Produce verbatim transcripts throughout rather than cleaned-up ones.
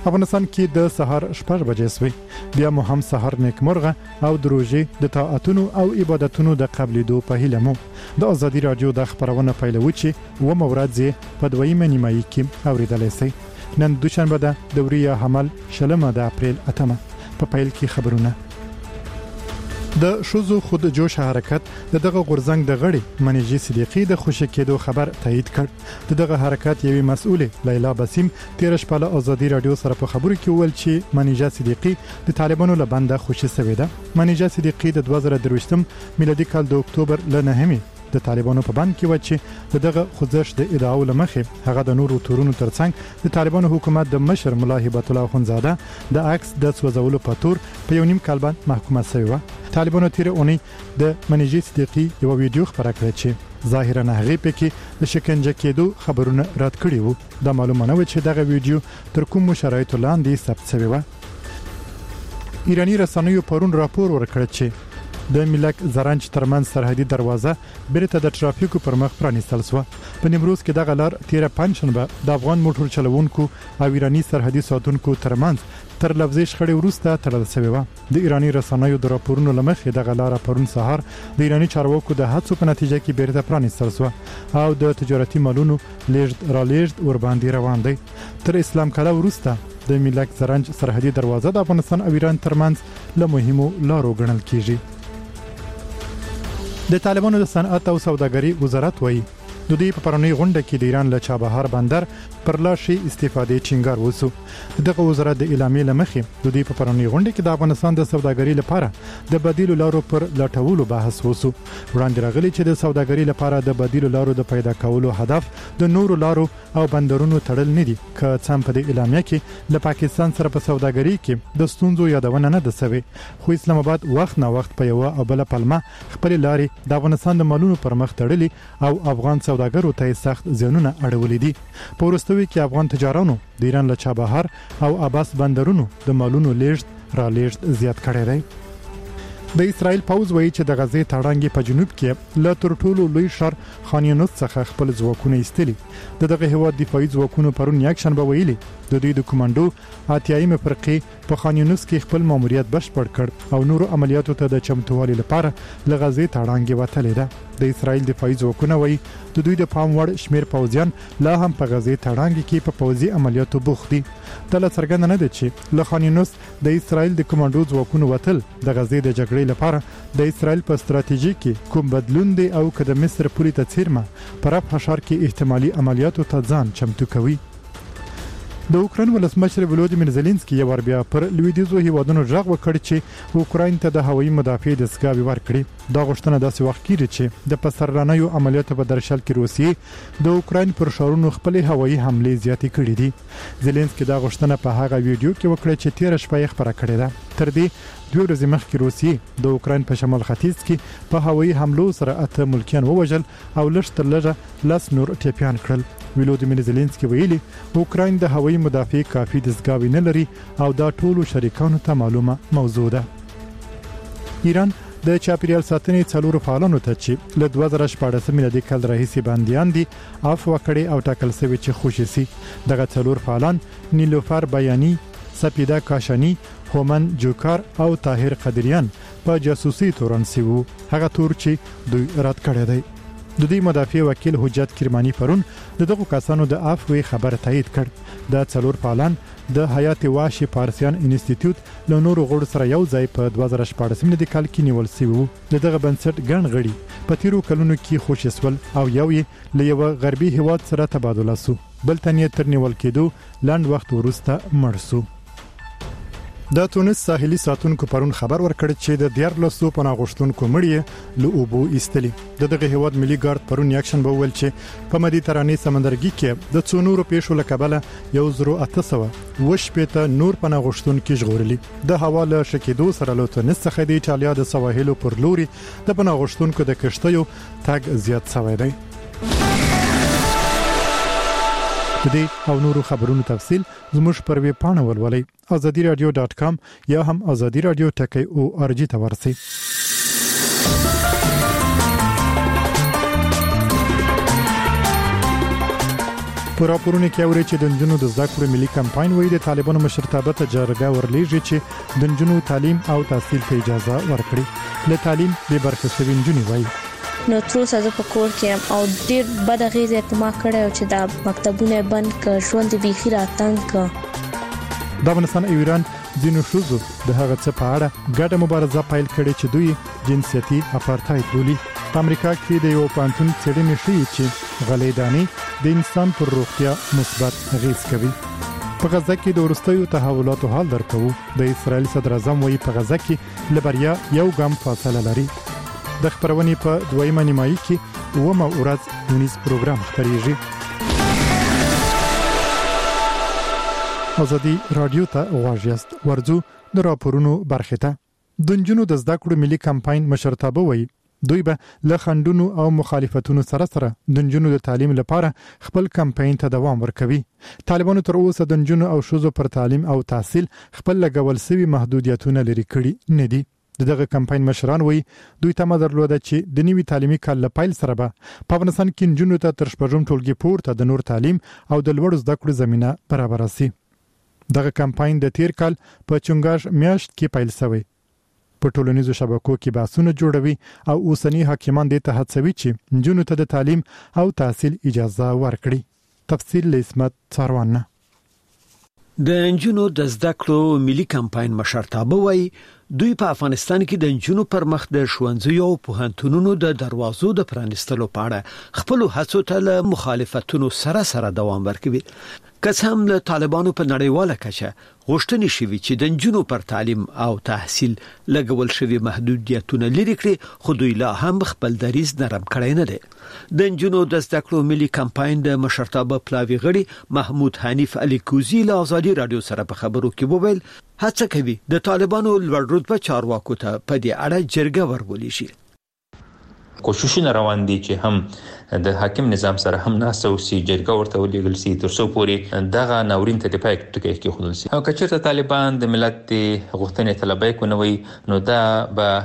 افغانستان کې د سهار شپږ بجې سوي بیا مو هم سهار نیکمرغه او د روژې د طاعتونو او عبادتونو د قبلېدو په هیله مو د ازادي رادیو د خبرونه پیلوي چې و مورات په دویمه نیمایي کې اوریدلای شئ. نن دوشنبه ده د وریه حمل شلمه د اپریل اتمه. په پیل کې خبرونه. د شوزو خود جوش حرکت د دغه غورزنګ د غړي منیجي صدیقي د خوشی کېدو خبر تایید کړ. د دغه حرکت یوې مسؤله لیلا بسیم تیر شپه له ازادي رادیو سره په خبرو کې وویل چې منیجا صدیقي د طالبانو له بنده خوشی شوې ده. منیجا صدیقي د دوه زره درویشتم میلادي کال د اکتوبر ل نهمې د طالبانو په بند کې و چې دغه خوځښت د ادعاو لمخې هغه د نورو تورونو ترڅنګ د طالبانو حکومت د مشر مولا هبت الله خنزاده د عکس د سوځولو په تور په یو نیم کال باندې محکومه شوی و. طالبانو تیر اونۍ د منیجي صدیقي یو ویډیو خبره کړې چې ظاهرا هغه پکې د شکنجه کېدو خبرونه رد کړي وو. دا معلومه نه و چې دغه ویډیو تر کوم شرایطو لاندې ثبت شوی و. ایرانی رسنیو پرون راپور ورکړ چې د ملک زرنج ترمن سرحدي دروازه بیرته د ترافیکو پر مخ پرانیستل شو. په نیمروز کې دغه لار تیر پنځشنبه د افغان موټر چلوونکو او ایرانی سرحدي ساتونکو ترمنځ تر لفظي شخړې وروسته تړل شوی و. د ایرانی رسنیو د راپورونو لمخې دغه لار پرون سهار د ایرانی چارواکو د هڅو په نتیجه کې بیرته پرانیستل شو او د تجارتي مالونو لیږد را لیږد ور باندې روان دی. تر اسلام کاله وروسته د ملک زرنج سرحدي دروازه د افغانستان او ایران ترمنځ له مهمو لارو ګڼل کیږي. د طالبانو د صنعت او سوداګري وزارت وایي د دې په پرونی غونډه کې د ایران له چابهار بندر پر لاشي استفادې چنګار وسو. دغه وزارت د اعلامیې لمخې د دې په پرونی غونډه کې د افغانستان د سوداګري لپاره د بدیلو لارو پر لټولو بحث وسو. وړاندې راغلی چې د سوداګري لپاره د بدیلو لارو د پیدا کولو هدف د نورو لارو او بندرونو تړل نه دي. که څم په دې اعلامیه کې د پاکستان سره په سوداګري کې د ستونزو یادونه نه ده شوې، خو اسلام آباد وخت نه وخت په یو او بل پلمه خپل لارې د افغانستان د مالونو پر مخ تړلي او افغان سوداګرو ته سخت زیانونه اړولې دي. په وروستوي کې افغان تجارانو د ایران له چابهار او عباس بندرونو د مالونو لیږد را لیږد زیات کړی دی. د اسرائیل پوز وایي چې د غزې تړانګې په جنوب کې له تر ټولو لوی ښار خان یونس څخه خپل ځواکونه ایستلي. د دغه هیواد دفاعي ځواکونو پرون یکشنبه ویلي د دوی د کمانډو اتیایمه فرقې په خان یونس کې خپل ماموریت بشپړ کړ او نورو عملیاتو ته د چمتووالي لپاره له غزې تړانګې وتلې ده. د اسرائیل دفاعي ځواکونه وایي د دوی د پام وړ شمیر پوځیان لا هم په غزې تړانګې کې په پوځي عملیاتو بوخت دي. دا لا څرګنده نه ده چې له خان یونس د اسرائیل د کمانډو ځواکونو وتل د غزې د جګړې لپاره د اسرائیل په ستراتیژي کې کوم بدلون دی او که د مصر پولی ته څیرمه پر رفح ښار کې احتمالي عملیاتو ته ځان چمتو کوي. د اوکراین ولسمشر ولودیمیر زيلنسکي یو ور بیا پر لویدیځو هیوادونو ژغ وکړ چې اوکراین ته د هوایي مدافع دستګاوې ورکړي. دا غوښتنه داسې وخت کېږي چې د پسرلانیو عملیاتو په درشل کې روسیې د اوکراین پر ښارونو خپل هوایي حملې زیاتې کړې دي. زيلنسکي دا غوښتنه په هغه ویډیو کې وکړه چې تیر شپه یې خبره کړې ده. تر دې دوه ورځې مخکې روسیې د اوکراین په شمال ختیځ کې په هوایي حملو سره اته ملکیان ووژل او لږ تر لږه لس نور ټپیان کړل. ولودیمیر زيلنسکي ویلي اوکراین د هوایي مدافع کافي دستګاوې نه لري او دا ټولو شریکانو ته معلومه موضوع ده. ایران د چاپیریال ساتنې څلورو فعالانو ته چې له دوه زره شپاړسم میلادي کال راهیسې بندیان دي عفو کړي او ټاکل شوی چې خوشي سي. دغه څلور فعالان نیلوفر بیانی، سپیدا کاشانی، هومن جوکار او طاهر قدریان په جاسوسي تورن سی وو. هغه تور چې دوی رد کړی دی. د دې مدافع وکیل حجت کرمانی پرون دغه کسانو د عفو خبر تایید کړ. د څلور فعالان د حیات واشي پارسیان انسټیټیوټ له نورو غړو سره یو ځای په دوه زره شپاړسم میلادي کال کې نیول شوی وو. دغه بنسټ ګڼ غړي په تیرو کلونو کې خوشیسول او یو یې له یو غربي هیواد سره تبادله سو، بل تنې تر نیول کېدو لاند وخت وروسته مړ سو. د تونس ساحلي ساتونکو پرون خبر ورکړ چې د دیارلسو پناه غوښتونکو مړی له اوبو ایستلي. دغه هیواد ملي ګارد پرون یکشنبه وویل چې په مدیترانې سمندرګي کې د څو نورو پیښو له کبله یو زرو اته سوه اوه شپېته نور پناه غوښتونکي ژغورلي. د هوا له شکېدو سره له تونس څخه د ایټالیا د سواحلو پر لوري د پناه غوښتونکو د کښتیو تګ زیات شوی دی. د دې او نورو خبرونو تفصیل زموږ پر ویب پاڼه ولولئ azadi radio dot com یا هم azadi radio ټکی او ار جی ته ورسئ. په راپورونو کې اوري چې د نجونو د زده کړو ملي کمپاین وایي د طالبانو مشرتابه ته جرګه ورلېږي چې د نجونو تعلیم او تحصیل ته اجازه ورکړي. له تعلیم به برخه شوي نجونې وایي نو تر اوسه په کور کې او ډېر بد غیزه اعتماد کړی چې دا مکتبونه بند ک ژوند بيخي راتنګ ک. د افغانستان او ایران ځینو شوزو د هغه څه په اړه ګډه مبارزه پیل کړې چې دوی جنسيتي اپارټایډ بولي. په امریکا کې د یو پانتون څېړنې ښيي چې غلې دانې د انسان پر روغتیا مثبت اغېز کوي. په غزه کې د ورستیو تحولاتو حال درکو. د اسرایل صدر اعظم وایي په غزه کې لبریا یو ګام فاصله لري. د خبرونې په دویمه نیمایي کې ومه ورځ ونیز پروګرام خبريږي. ازادي رادیو ته واژیست ورځو د راپورونو برخه ته. د نجونو د زده کړو ملي کمپاین مشرتابه وایي دوی به له خندونو او مخالفتونو سره سره د نجونو د تعلیم لپاره خپل کمپاین ته دوام ورکوي. طالبانو تر اوسه د نجونو او شوزو پر تعلیم او تحصیل خپل لګول سوي محدودیتونه لري کړي نه دي. دغه کمپاین مشران وایي دوی ته مدرلوده چې د نوي تعلیمي کال لپاره سره به په افغانستان کې نجونو ته تر شپږم ټولګي پورته د نور تعلیم او د لوړ زده کړو زمينه برابر شي. دغه کمپاین د تیر کال په چنګاش میاشت کې پیل شوی. په ټولنیزو شبکو کې بحثونه جوړوي او اوسنی حاکمان د ته هڅوي چې نجونو ته د تعلیم او تحصیل اجازه ورکړي. تفصیل لسمت څاروان. د نجونو د زده کړو ملي کمپاین مشرتابه وایي دوی په افغانستان کې د نجونو پر مخ د ښوونځیو او پوهنتونونو د دروازو د پرانیستلو په اړه خپل هڅو ته له مخالفتونو سره سره دوام ورکوي. که هم له طالبانو په نړیواله کچه غوښتنې شوي چې د نجونو پر تعلیم او تحصیل لګول شوي محدودیتونه لري کړي، خو دوی لا هم خپل دریځ نرم کړی نه دی. د نجونو د زده کړو ملي کمپاین د مشرتابه پلاوي غړي محمود حنیف علي کوزی له ازادي رادیو سره په خبرو کې وویل هڅه کوي د طالبانو لوړ رتبه چارواکو ته په دې اړه جرګه ورولي شي. کوششونه روان دي چې هم د حاکم نظام سره هم ناسو سي جرګه ورته ولېږل سي تر څو پورې دغه ناورین ته د پای ټکی کې خلل سي. او کچېرته طالبان د ملت غوښتنې طلبای کو نوي نو دا به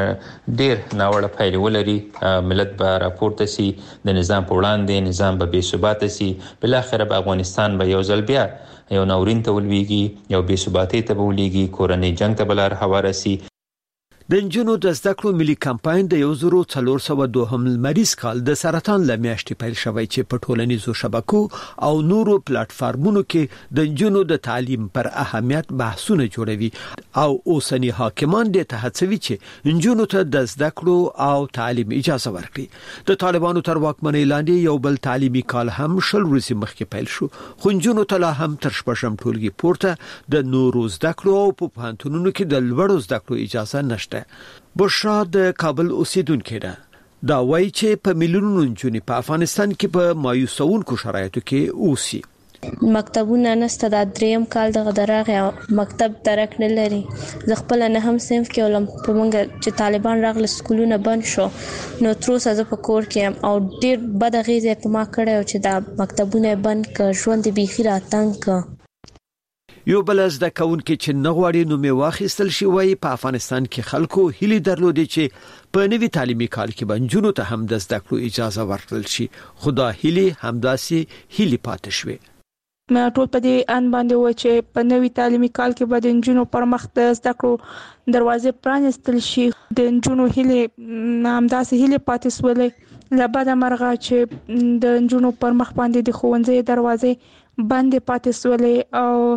ډیر ناوړه پایلې ولري. ملت به راپورته سي د نظام په وړاندې، نظام به بې ثبات سي، بل اخر به افغانستان به یو ځل بیا یو ناورین ته ولويږي، یو بې ثباتۍ ته ولويږي، کورنۍ جنگ ته بلار حواله سي. د نجونو د زده کړو ملي کمپاین د یو زرو څلور سوه دوهم لمریز کال د سرطان لمیاشتې پیل شوی چې په ټولنیزو شبکو او نورو پلیټ فارمونو کې د نجونو د تعلیم پر اهمیت بحثونه جوړوي او اوسنی حاکمان د ته هڅوي چې نجونو ته د زده کړو او تعلیم اجازه ورکړي. د طالبانو تر واکمنۍ لاندې یو بل تعلیمي کال هم شل ورځې مخکې پیل شو، خو نجونو ته لا هم تر شپږم ټولګي پورته د نورو زده کړو او په پوهنتونونو کې د لوړو زده کړو اجازه نشته. بشرا د کابل اوسیدونکو ده. دا وایي چې په میلیونونو نجونې په افغانستان کې په مایوسونکو شرایطو کې اوسي. مکتبونه نسته، د دریم کال دغه درغه مکتب درک نه لري. زه خپل نه هم صنف کې ولم په مونږ چې طالبان راغله سکولونه بند شو نو تر اوسه زه په کور کې او ډیر بد غیزه اعتماد کړی چې دا مکتبونه بند ک ژوند بيخي راتنګ ک. یو بل زده کوونکي چې نغواړي نو می واخیستل شي وای په افغانستان کې خلکو هلي درلودي چې په نوي تعلیمي کال کې بنجونو ته هم د زده کړو اجازه ورکړل شي، خدا هلي همداسي هلي پاتې شوي. مې ټول په دې ان باندې و چې په نوي تعلیمي کال کې به د نجونو پر مخ د زده کړو دروازې پرانیستل شي. د نجونو هلي همداسي هلي پاتې سولې لبد مرغه چې د نجونو پر مخ باندې د ښوونځي دروازې باندې پاتې سولې او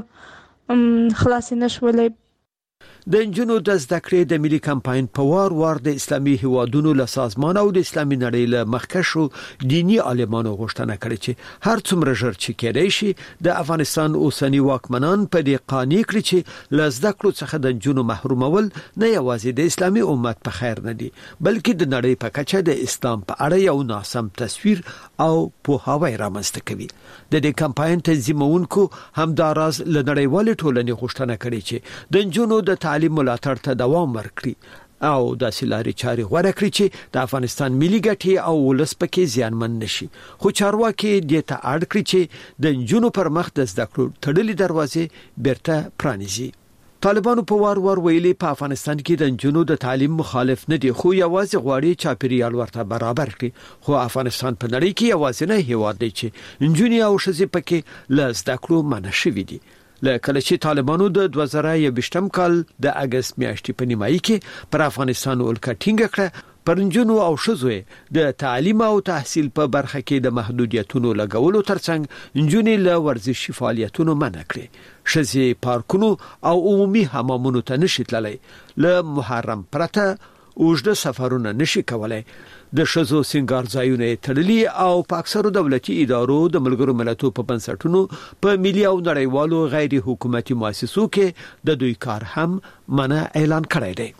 خلاص نشولې. د نجونو د زده کړې د ملي کمپاین په وار وار د اسلامي هیوادونو له سازمان او د اسلامي نړۍ له مخکښو دینی عالمانو غوښتنه کړې چې هر څومره ژر چې کېدای شي د افغانستان اوسنی واکمنان په دې قانع کړي چې له زده کړو څخه د نجونو محرومول نه یوازې د اسلامي امت په خیر نه دي، بلکې د نړۍ په کچه د اسلام په اړه یو ناسم تصویر او پوهاوی رامنځته کوي. د دې کمپاین تنظیمونکو همداراز له نړیوال ټولنې غوښتنه کړې چې د نجونو د تعلیم ملاتړ ته دوام ورکړي او د سلاري چاري غوړه کړی چې د افغانستان ملي ګټې او ولس پکې زیانمن نشي. خو چارواکي د ته اړ کړی چې د نجونو پر مخ د زده کړو تړلې دروازې بیرته پرانیزي. طالبانو په وار وار ویلي په افغانستان کې د جنونو د تعلیم مخالف نه دي، خو یوازې غواړي چاپیریال ورته برابر کړي. خو افغانستان په نړۍ کې یوازې نه هیواد دی چې جنونی او ښځې پکې له زده کړو منع شوي دي. لکه چې طالبانو د دوه زره یوویشتم کال د اگست میاشتې په نیمایي کې پر افغانستان ولکه ټینګه کړه، پر جنونو او ښځو د تعلیم او تحصیل په برخه کې د محدودیتونو لګولو ترڅنګ جنونی له ورزشي فعالیتونو منع کړي. ښځې پارکونو او عمومي حمامونو ته نشي تللی، له محرم پرته اوږده سفرونه نشي کولای. د ښځو سنگار ځایونه تړلي او په اکثرو دولتي ادارو د ملګرو ملتونو په بنسټونو په ملي او نړیوالو غیر حکومتي مؤسسو کې د دوی کار هم منع اعلان کړی دی.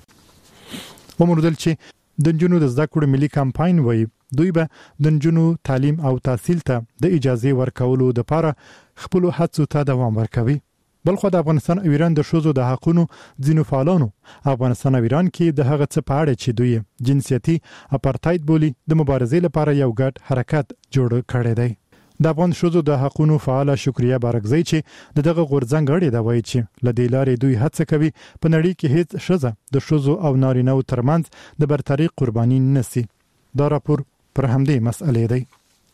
ومردل چې د جنونو د زده کړو ملي کمپاین وایي دوی به د جنونو تعلیم او تحصیل ته د اجازه ورکولو لپاره خپل هڅو ته دوام ورکوي. بلخو د افغانستان او ایران د ښځو د حقوقو ځینو فعالانو افغانستان او ایران کې د هغه څه په اړه چې دوی جنسيتي اپارټاید بولي د مبارزې لپاره یو ګډ حرکت جوړ کړی دی. د افغان ښځو د حقوقو فعال شکریا بارکزی چې دغه غورځنګ غړي دا وایي چې لدې لارې دوی هڅه کوي په نړۍ کې هیڅ ښځه د ښځو او نارینه‌و ترمنځ د برتري قرباني نشي. دا راپور پر همدې مسئلې دی.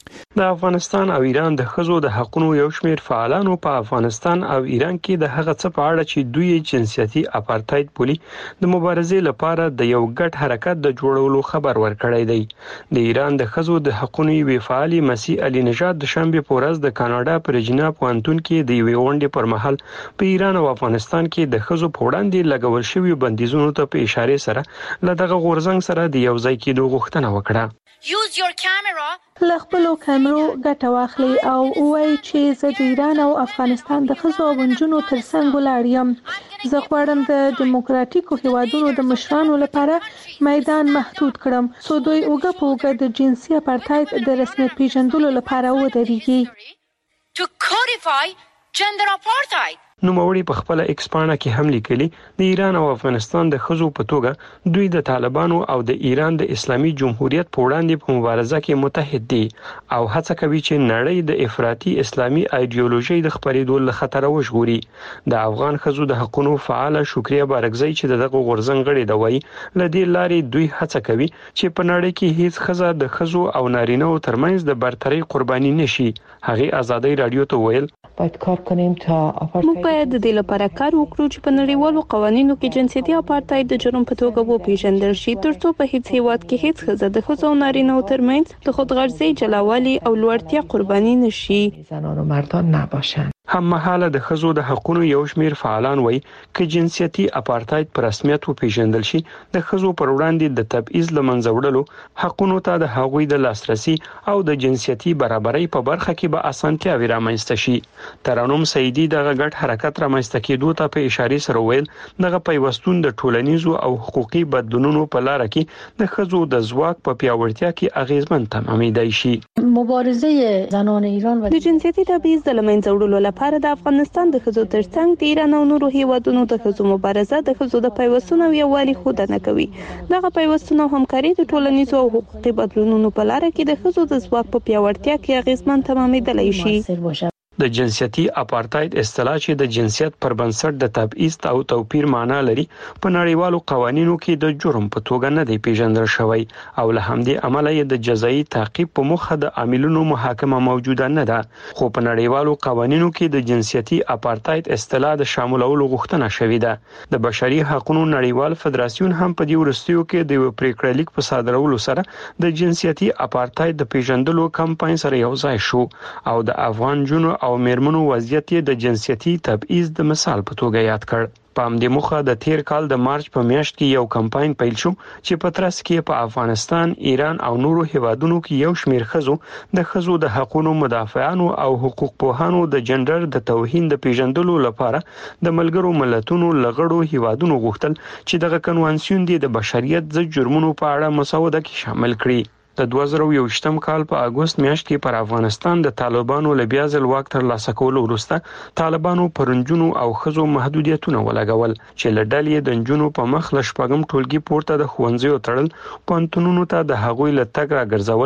د افغانستان او ایران د ښځو د حقوقو یو شمېر فعالانو په افغانستان او ایران کې د هغه څه په اړه چې دوی جنسيتي اپارټاید بولي د مبارزې لپاره د یو ګډ حرکت د جوړولو خبر ورکړی دی. د ایران د ښځو د حقوقو وی فعالي مسیح علي نژاد د شنبه په ورځ د کاناډا پر جنا پوهنتون کې د یوې غونډې پر مهال په ایران او افغانستان کې د ښځو په وړاندې لګول شوی بندیزونو ته په اشاره سره له دغه غورځنګ سره د یو ځای کېدو غوښتنه وکړه. Use your camera. لخپلو کیمرو ګټه واخلي او وایي چې زه د ایران او افغانستان د ښځو او نجونو ترڅنګ ولاړ یم. زه غواړم د دیموکراتیکو هیوادونو د مشرانو لپاره میدان محدود کړم څو دوی اوګه په اوګه د جنسي اپارټاید د رسمیت پیژندلو لپاره ودرېږي. To codify gender apartheid. نوموړي په خپل ایکس پاڼه کې هم لیکلي د ایران او افغانستان د ښځو په توګه دوی د طالبانو او د ایران د اسلامي جمهوریت په وړاندې په مبارزه کې متحد دي او هڅه کوي چې نړۍ د افراطي اسلامي ایدئولوژي د خپرېدو له خطر وژغوري. د افغان ښځو د حقوقو فعال شکریا بارکزی چې دغه غورځنګ غړي دی وایي لدې لارې دوی هڅه کوي چې په نړۍ کې هیڅ ښځه د ښځو او نارینه‌و ترمنځ د برتري قرباني نشي. هغه ازادي رادیو ته ویل باید کار کنیم تا موږ باید د دې لپاره کار وکړو چې په نړیوالو قوانینو کې جنسيتي اپارټاید د جرم په توګه وپیژندل شي ترڅو په هیڅ هیواد کې هیڅ ښځه د ښځو او نارینه‌و ترمنځ د خودغرضۍ جلاوالي او لوړتیا قرباني نشي. زنان و مردان نباشند. هم مهاله د ښځو د حقوقو یو شمېر فعالان وایي چې جنسيتي اپارټاید پر رسمیت وپیژندل شي د ښځو پر وړاندې د تبعیض لمنځه وړلو حقوقو ته د هغوی د لاسرسي او د جنسيتي برابرۍ په برخه کې به اسانتیاوې رامنځته شي. ترنم سیدی دغه ګډ حرکت رامنځته کېدو ته په اشاره سره ویل دغه پیوستون د ټولنیزو او حقوقي بدلونونو په لار کې د ښځو د ځواک په پیاوړتیا کې اغیزمن تمامېدای شي. مبارزه زنان ایران د جنسيتي تبعیض د لمنځه وړلو لپاره د افغانستان د ښځو ترڅنګ د ایران او نورو هیوادونو د ښځو مبارزه د ښځو د پیوستون او یووالي ښودنه کوي. دغه پیوستون او همکاري د ټولنیزو او حقوقي بدلونونو په لار کې د ښځو د ځواک په پیاوړتیا کې اغیزمن تمامېدلی شي. د جنسيتي اپارټاید اصطلاح چې د جنسیت پر بنسټ د تبعیض او توپیر معنی لري په نړیوالو قوانینو کې د جرم په توګه نه دی پیژندل شوی او له همدې امله یې د جزایي تعقیب په مخه د عاملونو محاکمه موجوده نه ده. خو په نړیوالو قوانینو کې د جنسيتي اپارټاید اصطلاح د شاملولو غوښتنه شوې ده. د بشري حقوقو نړیوال فدراسیون هم په دې ورستیو کې د پریکړه لیک په صادرولو سره د جنسيتي اپارټاید د پیژندلو کمپاین سره یو ځای شو او د افغان جنو او میرمنو وضعیت د جنسيتي تبعیض د مثال په توګه یاد کړ. په همدې موخه د تیر کال د مارچ په میاشت کې یو کمپاین پیل شو چې په ترڅ کې په افغانستان، ایران او نورو هیوادونو کې یو شمېر ښځو د ښځو د حقوقو مدافعانو او حقوق پوهانو د جنډر د توهین د پیژندلو لپاره د ملګرو ملتونو لغړو هیوادونو غوښتل چې دغه کنوانسیون د بشریت ضد جرمونو په اړه مسوده کې شامل کړي. د دوه زره یوویشتم کال په اگست میاشت کې پر افغانستان د طالبانو له بیا ځل واک ترلاسه کولو وروسته طالبانو پر نجونو او ښځو محدودیتونه ولګول چې له ډلې د نجونو په مخ له شپږم ټولګي پورته د ښوونځیو تړل، پوهنتونونو ته د هغوی له تګ راګرځول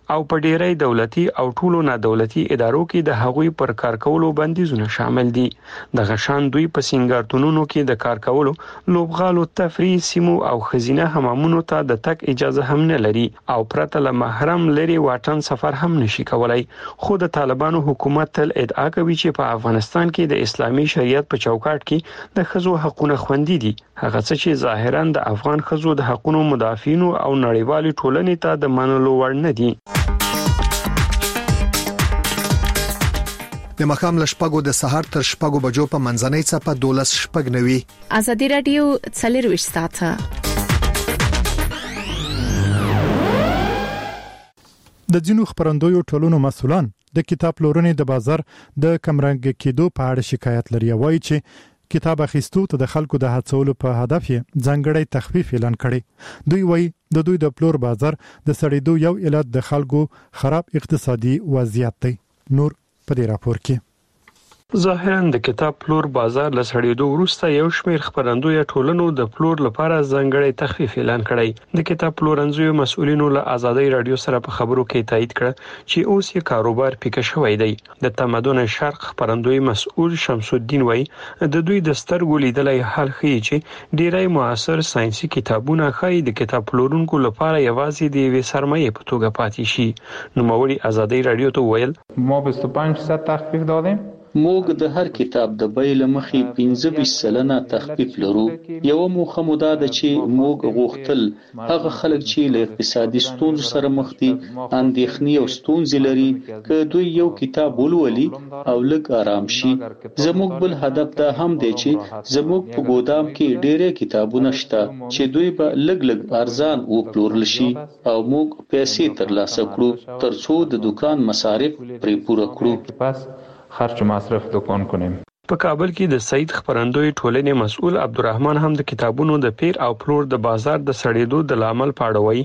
او په ډیری دولتي او ټولو نادولتي ادارو کې د هغوی پر کار کولو بندیزونه شامل دي. د غشان دوی په سنگارتونونو کې د کار کولو، لوبغالو، تفریح سیمو او خزینه حمامونو ته د تک اجازه هم نه لري او پرته له محرم لري واټن سفر هم نشي کولای. خو د طالبانو حکومت تل ادعا کوي چې په افغانستان کې د اسلامي شریعت په چوکاټ کې د ښځو حقونه خوندي دي، هغه څه چې ظاهرا د افغان ښځو د حقونو مدافعینو او نړیوالې ټولنې ته د منلو وړ نه دي. د مخام لشپګو د سحر تر شپګو بجو په منځنۍ څپه دولس شپګ نوي. ازادي رادیو څلرويش ساعته. د ځینو خبرندویو ټولونو مسولان د کتاب پلورنې د بازار د کمرنګ کېدو په اړه شکایت لري، وایي چې کتاب اخیستو ته د خلکو د هڅولو په هدف یې ځانګړی تخفیف اعلان کړي. دوی وایي د دوی د پلور بازار د سړېدو یو علت د خلکو خراب اقتصادي وضعیت دی. نور په دې راپور کې ظاهرا د کتاب پلور بازار له سړېدو وروسته یو شمېر خبرندوی ټولنو د پلور لپاره ځانګړی تخفیف اعلان کړی. د کتاب پلورنځیو مسؤلینو له آزادۍ رادیو سره په خبرو کې تایید کړ چې اوس یې کاروبار پیکه شوی دی. د تمدن شرق خبرندوی مسؤل شمس الدین وایي د دوی د سترګو لیدلای حال ښیي چې ډیری معاصر ساينسي کتابونه ښایي د کتاب پلورونکو لپاره یوازې د یوې سرمایې په توګه پاتې شي. نوموړي آزادۍ رادیو ته ویل ما بیست و پنج درصد تخفیف دادیم. موږ د هر کتاب د بیل مخې پنځه ویشت سلنه تخفیف لرو. یو موخه مو دا ده چې موږ غوښتل هغه خلک چې له اقتصادي ستونزو سره مخ دي، اندېښنې او ستونزې لري، که دوی یو کتاب ولولي او لږ آرام شي. زموږ بل هدف دا هم دی چې زموږ په ګودام کې ډېرې کتابونه شته چې دوی به لږ لږ ارزان وپلورل شي او موږ پیسې ترلاسه کړو ترڅو د دکان مصارف پرې پوره کړو. خرچ مصرف دکان کنیم. په کابل کې د سعید خبرندوی ټولنې مسؤل عبدالرحمن هم د کتابونو د پیر او پلور د بازار د سړېدو د لامل پاړوي.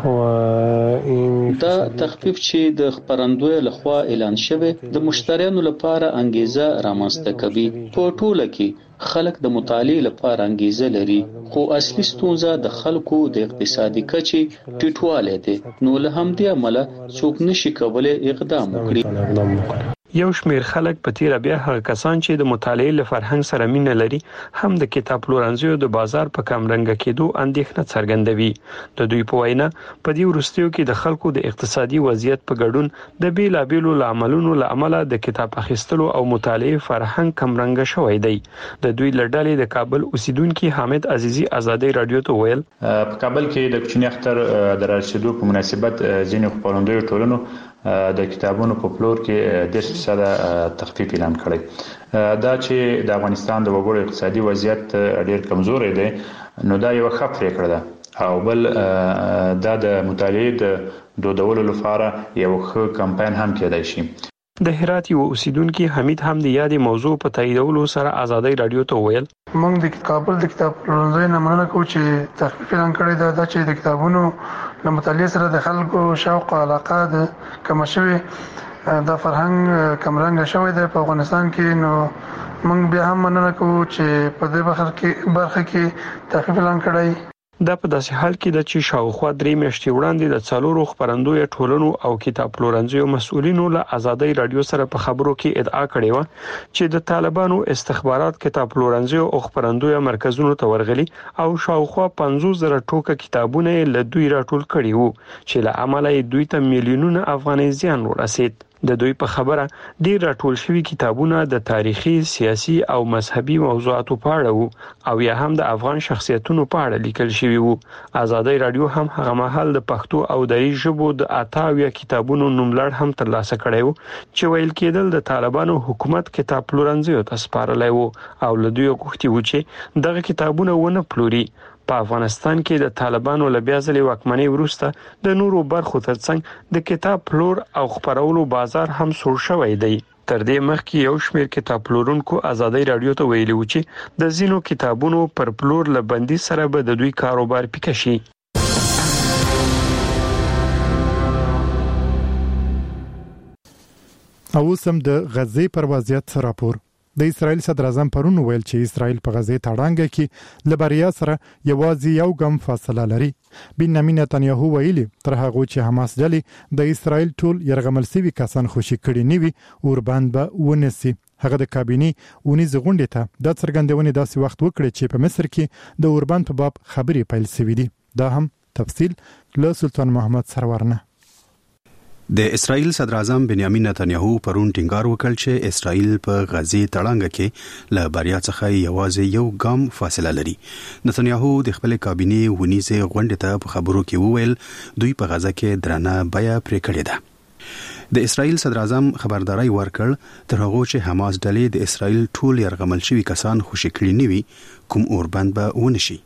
دا تخفیف چې د خبرندوی لخوا اعلان شوی د مشتریانو لپاره انګیزه رامنځته کوي. په ټوله کې خلک د مطالعې لپاره انګیزه لري، خو اصلي ستونزه د خلکو د اقتصادي کچې ټیټوالی دی، نو له همدې امله څوک نشي کولی اقدام وکړي. یو شمیر خلک په تیر بیا هغه کسان چې د مطالعې له فرهنګ سره مینه لري هم د کتاب پلورنځیو د بازار په کمرنګ کېدو اندېښنه څرګندوي. د دوی په وینا په دې وروستیو کې د خلکو د اقتصادي وضعیت په ګډون د بیلابیلو عاملونو له امله د کتاب اخیستلو او مطالعې فرهنګ کمرنګ شوی دی. د دوی لړډلې د کابل اوسیدونکو حامد عزیزی آزادۍ رادیو ته ویل په کابل کې د کوچنی اختر د رسیدو په مناسبت ځینې خبرندوی ټولنو د کتابونو په پلور کې د فیصد تخفیف اعلان کړی. دا چې د افغانستان د وګړو اقتصادي وضعیت ډېر کمزوري دی، نو دا یو ښه پریکړه ده او بل دا د مطالعې د دودولو لپاره یو ښه کمپاین هم کېدای شي. د هرات یو اوسیدونکو حمید هم د یادې موضوع په تاییدولو سره آزادۍ رادیو ته ویل موږ د کابل د کتاب پلورنځي نه مننه کوو چې تخفیف اعلان کړی دا, دا چې د کتابونو له مطالعې سره د خلکو شوق او علاقه د کم شوی د فرهنګ کمرنګ شوی د په افغانستان کې. نو موږ بیا هم مننه کوو چې په دې برخه کې برخه کې تخفیف اعلان کړی. دا په داسې حال کې د چې شاوخوا درې میاشتې وړاندې د څلورو خبرندوی ټولنو او کتاب پلورنځیو مسؤلینو له آزادۍ رادیو سره په خبرو کې ادعا کړې و چې د طالبانو استخبارات کتاب پلورنځیو او خبرندوی مرکزونو ته ورغلي او شاوخوا پنځوس زره ټوکه کتابونه له دوی راټول کړي وو چې له عمله دوی ته میلیونونه افغاني زیان ورسید. د دوی په خبره ډیر راټول شوی کتابونه د تاریخي، سیاسي او مذهبي موضوعاتو په اړه وو او یا هم د افغان شخصیتونو په اړه لیکل شوی وو. آزادۍ رادیو هم هغه مهال د پښتو او دری ژبو د اتاویا کتابونو نوملړ هم ترلاسه کړی وو چې ویل کېدل د طالبانو حکومت کتاب پلورنځیو ته سپارلی وو او له دوی غوښتي وو چې دغه کتابونه ونه پلوري. په افغانستان کې د طالبانو له بیا ځلې واکمنۍ وروسته د نورو برخو ترڅنګ د کتاب پلور او خپرولو بازار هم سوړ شوی دی. تر دې مخکې یو شمېر کتاب پلورونکو آزادۍ رادیو ته ویلي و چې د ځینو کتابونو پر پلور له بندي سره به د دوی کاروبار پیکه شي. اوس هم د غزې پر وضعیت راپور. د اسرایل صدر اعظم پرون ویل چې اسرایل په غزه تړانګه کې لبریا سره یوازې یو ګام فاصله لري. بنیامین نتنیاهو ویلي تر هغه چې حماس ډلې د اسرایل ټول يرغمل سوي کسان خوشي کړي نیوي اوربند به ونسي. هغه د کابینه ونیز غونډه ته د څرګندونې داسې وخت وکړي چې په مصر کې د اوربند په باب خبري پیل شوې دي. دا هم تفصیل له سلطان محمد سرورنه. د اسرایل صدر اعظم بنیامین نتنیاهو پرون ټینګار وکړ چې اسرایل په غزه تړانګه کې له بریا څخه یوازې یو ګام فاصله لري. نتنیاهو د خپل کابینه ونیزه غونډه ته په خبرو کې وویل دوی په غزه کې درنه بیا پرې کړې ده. د اسرایل صدر اعظم خبرداري ورکړ تر هغه چې حماس ډلې د اسرایل ټول يرغمل شوي کسان خوشي کړي نیوي کوم اوربند به ونشي.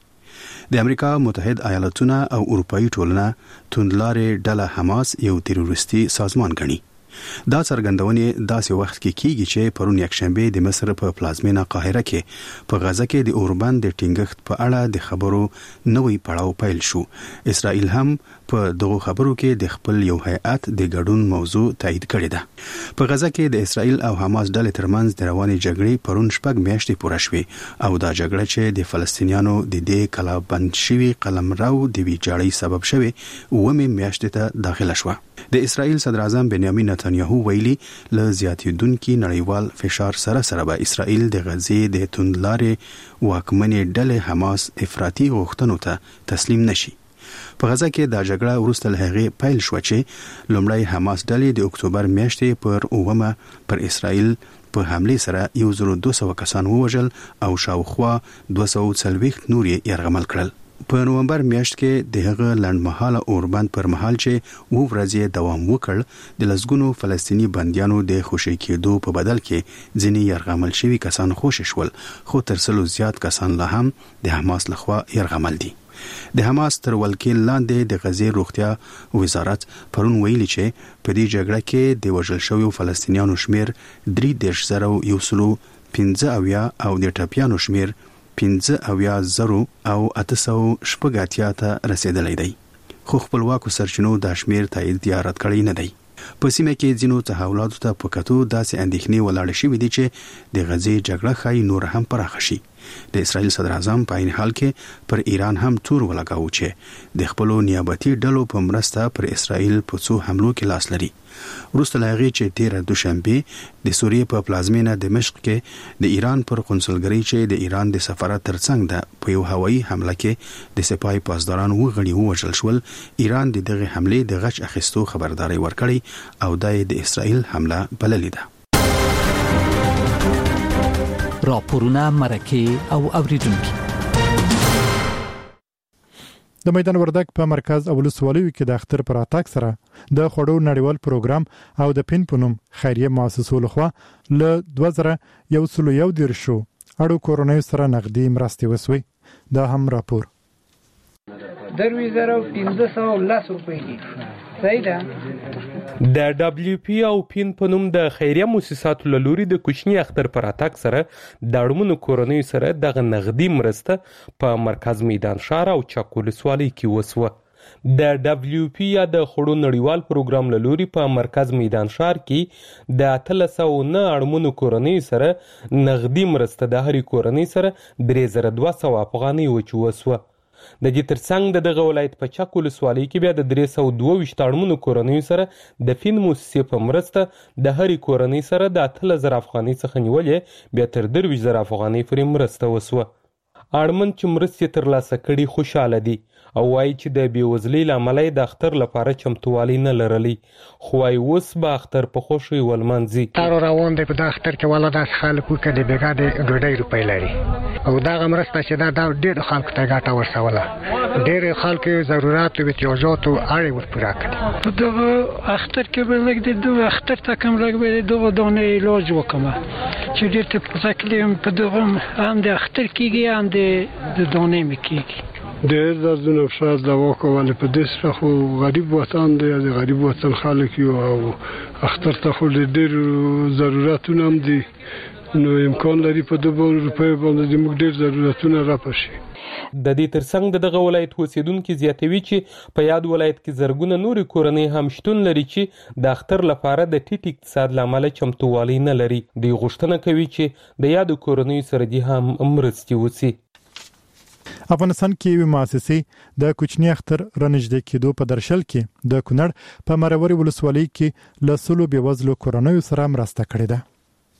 د امریکا متحد ایالاتونه او اروپאי ټولنه توندلارې ډله حماس یو تروریستي سازمان ګڼي. دا څرګندونې داسې وخت کې کیږي چې پرون یکشنبه د مصر په پلازمینه قاهره کې په غزه کې د اوربند د ټینګښت په اړه د خبرو نوې پړاو پیل شو. اسرائیل هم په دغه خبرو کې د خپل یو هیئت د ګډون موضوع تایید کړې ده. په غزه کې د اسرائیل او حماس ډلې ترمنځ د روانې جګړې پرون شپږ میاشتې پوره شوې او دا جګړه چې د فلسطینیانو د دې کلابند شوي قلمرو د ویجاړۍ سبب شوه ومه میاشتې ته داخله شوه. د اسرائیل صدر اعظم بنیامین نتنیاهو ویلي له زیاتیدونکو نړیوال فشار سره سره به اسرائیل د غزې د توندلارې واکمنې ډلې حماس افراطي غوښتنو ته تسلیم نشي. په غزه کې دا جګړه وروسته له هغې پیل شو چې لومړی حماس ډلې د اکتوبر میاشتې پر اوومه پر اسرائیل په حمله سره یو زر دوه سوه کسان ووژل او شاوخوا دوه سوه څلوېښت نور یې يرغمل کړل. په نومبر میاشت کې د هغه لنډمهاله اوربند پر مهال چې وو ورځې دوام وکړ د لسګونو فلسطینی بنديانو د خوشی کېدو په بدل کې ځینې يرغمل شوي کسان خوشی شول خو تر څلو زیات کسان لا هم د حماس لخوا يرغمل دي. د حماس تر ولکې لاندې د غزې روغتیا وزارت پرون ویلي چې په دې جګړه کې د وژل شویو فلسطینیانو شمیر درې دېرش زره یو سلو پنځه اویا او د ټپیانو شمیر پنځه اویا زرو او اته سوه شپږ اتیا ته رسیدلی دی. خو خپلواکو سرچینو دا شمیر تایید یا رد کړی نه دی. په سیمه کې ځینو تحولاتو ته په کتو داسې اندېښنې ولاړې شوې دي چې د غزې جګړه ښایي نور هم پراخه شي. د اسرائیل صدر اعظم په عین حال کې پر ایران هم تور ولګاو چې د خپلو نیابتي ډلو په مرسته پر اسرائیل په څو حملو کې لاس لري. وروسته له هغې چې تېره دوشنبه د سوریې په پلازمینه دمشق کې د ایران پر قونسلګرۍ چې د ایران د سفارت ترڅنګ ده په یو هوایي حمله کې د سپاه پاسداران وغړي ووژل شول. ایران د دغه حملې د غچ اخیستو خبرداري ورکړي او د اسرائیل حمله بللې ده. راپورونه مرکه او اوریدونکو د میدان وردګ په مرکز او ولسوالیو کې د اختر پر اتاک سره د خوړو نړیوال پروګرام او د پین پونم خیریه مؤسسو لخوا له دوه زره یو سل یو دېرش شو اړو کورونای سره نقدي مرستې وسوي. دا هم راپور دروي زره پنځه سوه لس روپۍ دي. صحیح ده. د دبليو پی او پین په نوم د خیریه مؤسساتو له لوري د کوچني اختر پر اتاک سره د اړمنو کورنیو سره د نغدي مرسته په مرکز میدان شهر او چاکول سوالي کې وسوه. د دبليو پی یا د خوړو نړیوال پروګرام له لوري په مرکز میدان شهر کې د اتلس سوه نه اړمنو کورنیو سره نغدي مرسته د هرې کورنۍ سره درې زره دوه سوه افغانۍ وچوسوه. د دې ترڅنګ د دغه ولایت په چک ولسوالۍ کې بیا د درې سوه دوه ویشت اړمنو کورنیو سره د فین موسسې په مرسته د هرې کورنۍ سره د اتلس زره افغانۍ څخه نیولې بیا تر درویشت زره افغانۍ پورې مرسته وسوه. اړمن چې مرستې ترلاسه کړي خوشحاله دي او وایي چې د بېوزلۍ له امله د اختر لپاره چمتووالی نه لرلی خو وایي اوس به اختر په خوښۍ ولمانځي. تارو روان دی په دا اختر کې والا داسې خلک وکړه د بېګا د ډوډۍ روپۍ لري او دغه مرسته چې دا د ډېرو خلکو ته ګټه ورسوله. ډېرې خلکو ضرورات او احتیاجاتو اړې ورپوره کړي. په دغه اختر کې به لږ د دغه اختر ته کم لږ به د دغه دانې علاج وکړم چې ډېر ته تکلیف په دغه هم د اختر کېږي هم د دانې مې کېږي. ډېر دردونه فشار دوا کوله په دې سره خو غریب وطن دی د غریب وطن خلک یو او اختر ته خو ډېر ضرورتونه هم دي نو امکان لري په دوه روپۍ باندې د موږ ډېر ضرورتونه راپشي. د دې ترڅنګ دغه ولایت اوسیدونکو زیاتوي چې په یاد ولایت کې زرګونه نوري کورنۍ هم شتون لري چې د اختر لپاره د ټیټ اقتصاد لامل چمتووالی نه لري. دوی غوښتنه کوي چې د یاد کورنۍ سره دي هم مرستې وسی. افغانستان کې یو مؤسسې د کوچنی اختر رنځدې کېدو په درشل کې د کونړ په مروري ولسوالۍ کې لسلو بېوزلو کورنیو سره مرسته کړې ده.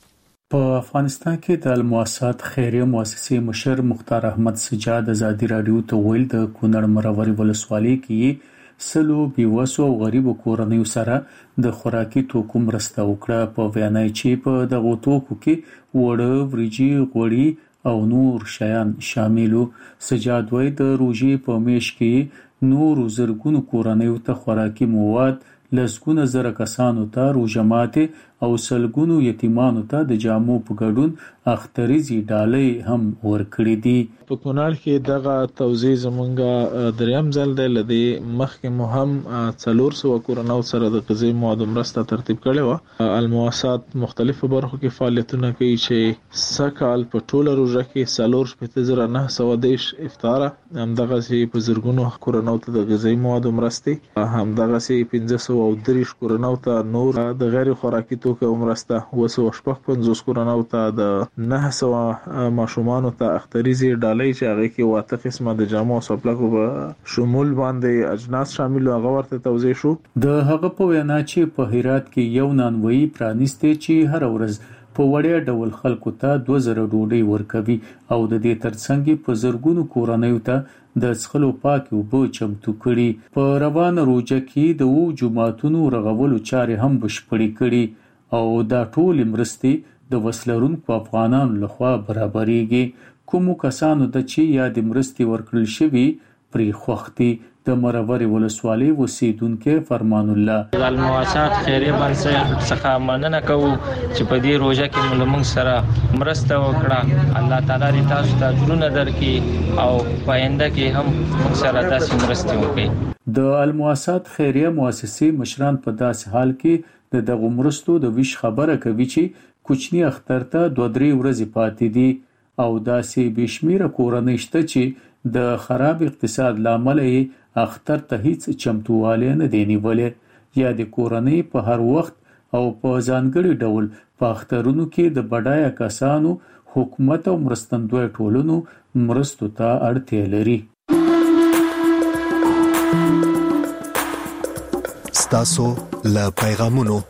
په افغانستان کې د المؤسسات خیریه مؤسسې مشر مختار احمد سجاد ازادي رادیو ته ویل د کونړ مروري ولسوالۍ کې سلو بېوسو او غریبو کورنیو سره د خوراکي توکو مرسته وکړه. په وینا چې په دغو توکو کې وړه، وریجې، غوړي او نور شیان شاملو. سجاد وای د روژې په میاشت کې نور زرګونو کورنیو ته خوراکي مواد، لسګونه زره کسانو ته روژه ماتې او سلګونو یتیمانو ته د جامو په ګډون اختریزي ډالۍ هم ورکړې دي. په کونړ کې دغه توزیع زمونږ دریم ځل دی. لدی مخکې مو هم څلور سوه کورنیو سره د غذایي موادو مرسته ترتیب کړې وه. المؤسسات مختلفو برخو کې فعالیتونه کوي چې سږکال په ټوله روژه کې څلور شپېته زره نه سوه دېرش افطاره، همدغسې په زرګونو کورنیو ته د غذایي موادو مرستې، همدغسې پنځه سوه او دېرش کورنیو ته نور د غیر خوراکي توکو مرسته، اووه سوه شپږ پنځوس کورنیو ته د نه سوه ماشومانو ته اختریزي ډالۍ چې هغه کې واته قسمه د جامو او سپلکو په شمول باندې اجناس شامل هغه ورته توزیع شو. د هغه په وینا چې په هرات کې یو نانوایی پرانیسته چې هر ورځ په وړیا ډول خلکو ته دوه زره ډوډۍ ورکوي او د دې ترڅنګ په زرګونو کورنیو ته د څښلو پاکې اوبه چمتو کړي. په روانه روژه کې د اوو جوماتونو رغولو چارې هم بشپړې کړي او دا ټولې مرستې د وسلرونکو افغانانو لخوا برابرېږي. کومو کسانو ته چې یادې مرستې ورکړل شوي پرې خوښ دي. د مروري ولسوالۍ اوسیدونکي فرمان الله: المؤسسات خیریه بنسټ څخه مننه کوو چې په دې روژه کې موږ سره مرسته وکړه. الله تعالی دې تاسو ته اجرونه درکړي او په آینده کې هم موږ سره داسې مرستې وکړي. د المؤسسات خیریه مؤسسې مشران په داسې حال کې د دغو مرستو د ویش خبره کوي چې کوچنی اختر ته دوه درې ورځې پاتې دي او داسې بېشمیره کورنۍ شته چې د خراب اقتصاد لامل یې اختر ته هیڅ چمتووالی نه دی نیولی. یا د کورنۍ په هر وخت او په ځانګړي ډول په اخترونو کې د بډایه کسانو، حکومت او مرستندوی ټولنو مرستو ته اړتیا لري. ستاسو له پیغامونو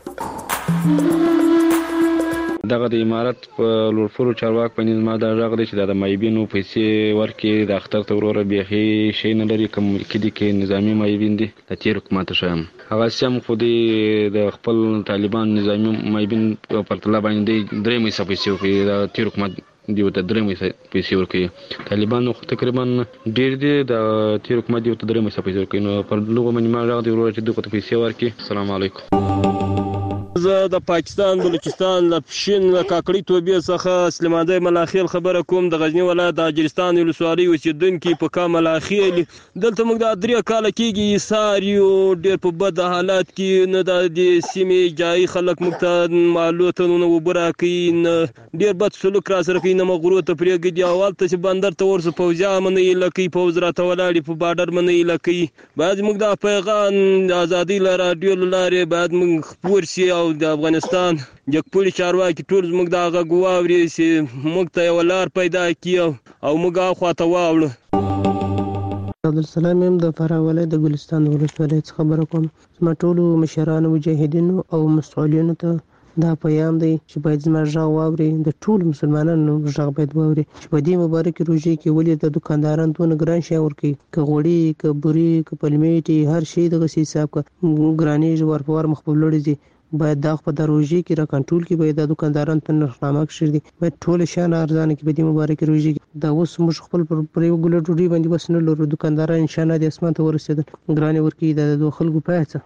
دغه د امارات په لورفورو چارواک په نظام دا راغ دی چې د مایبینو پیسې ورکې د اختر ته وروره بیخي شي نه لري. کوم کې دي کې نظامی مایبین دي د تیر حکومت شوم هغه سم خو دی د خپل طالبان نظامی مایبین په پرتله باندې درې مې سپېسیو په د تیر حکومت دی ته درې مې پیسې ورکې. طالبان خو تقریبا ډیر دي د تیر حکومت دی ته درې مې پیسې ورکې. نو پر لوګو باندې ما راغ دی وروره چې دغه پیسې ورکې. السلام علیکم. زه د پاکستان، بلوچستان، له پښین، له کاکړي توبې څخه سلیماندی ملاخیل خبره کوم. د غزنی ولایت د اجرستان ولسوالۍ اوسېدونکي په کا ملاخیل دلته موږ د درې کاله کېږي ایثار یو ډېر په بد حالات کې، نه د دې سیمې جایي خلک موږ ته معلوماتونه اوبه راکوي، نه ډېر بد سلوک را سره کوي، نه مغرو ته پرېږدي او هلته چې بندر ته ورسو پوځیان مه نه ایله کوي، پوځ راته ولاړ په باډر مه نه ایله کوي. باید موږ دا پیغام د ازادۍ له راډیو له لارې باید موږ خپور شي او د افغانستان جګپوړي چارواکي ټول زموږ د هغه غږ واوري چې موږ ته یوه لار پیدا کړي او موږ هاخوا ته واوړو. عبدالسلام یم د فراه ولایت د ګلستان ولسوالۍ څخه خبره کوم. زما ټولو مشرانو، مجاهدینو او مسؤلینو ته دا پیغام دی چې باید زما غږ واوري، د ټولو مسلمانانو غږ باید واوري چې په دې مبارکې روژې کې ولې د دوکانداران دونه ګران شی ورکوي، که غوړي، که بوري، که پلمېټې، هر شی دغسې حساب کړه ګرانېږي، ور په ور مخ په لوړې ځي. باید دا په د روژې کې را کنټرول کړي، باید دا دوکانداران ته نرخنامه کښېږدي، باید ټوله شیان ارزانه کړي په دې مبارکې روژې کې. دا اوس موږ خپل پر یوه ګوله ډوډۍ باندې بس نه لرو، دوکانداران انشاءالله د اسمان ته ورسېدل ګرانې ورکوي. دا د خلکو پایه څه.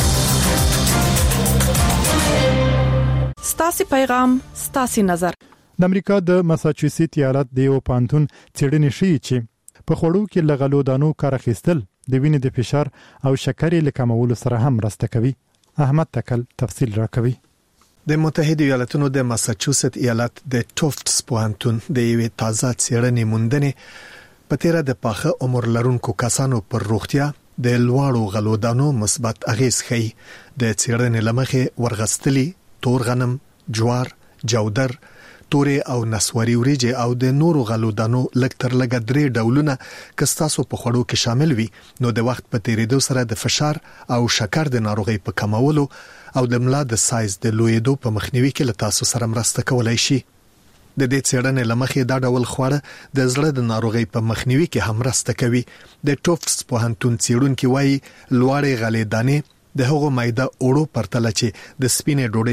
ستاسې پیغام، ستاسې نظر. د امریکا د مساچوسیټس ایالت د یو پانتون څېړنې ښیي چې په خوړو کې له غلو دانو کار اخیستل د وینې د فشار او شکرې له کمولو سره هم مرسته کوي. احمد تکل تفصیل راکوي. د متحده ایالاتونو د ماساچوست ایالت د ټوفټس پوهنتون د یوې تازه څېړنې موندنې په تیره د پاخه عمر لرونکو کسانو پر روغتیا د لوړو غلودانو مثبت اغیز ښيي. د څېړنې لمخې ورغستلی تور غنم، جوار، جودر، تورې او نسواري وریجې او د نورو غلودانو لږ تر لږه درې ډولونه کستاسو په خوړو کې شامل وي نو د وخت په تیریدو سره د فشار او شکر د ناروغۍ په کمولو او د ملا د سایز د لویدو په مخنیوي کې له تاسو سره مرسته کولای شي. د دې څېړنې لمخې دا ډول خواړه د زړه د ناروغۍ په مخنیوي کې هم مرسته کوي. د ټوفټس پوهنتون څېړونکي وایي لوړې غلې دانې د هغو مایده اوړو پرتله چې د سپینې ډوډۍ